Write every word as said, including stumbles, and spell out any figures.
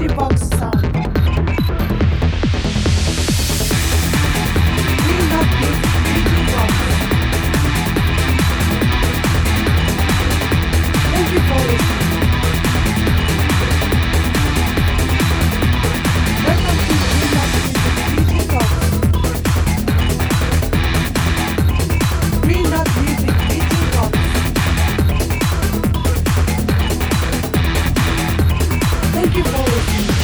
Box Sound. Green Dot Music Music Box. Thank you for listening. Welcome to Green Dot Music Music Box. Green Dot Music Music Box. Thank you for listening.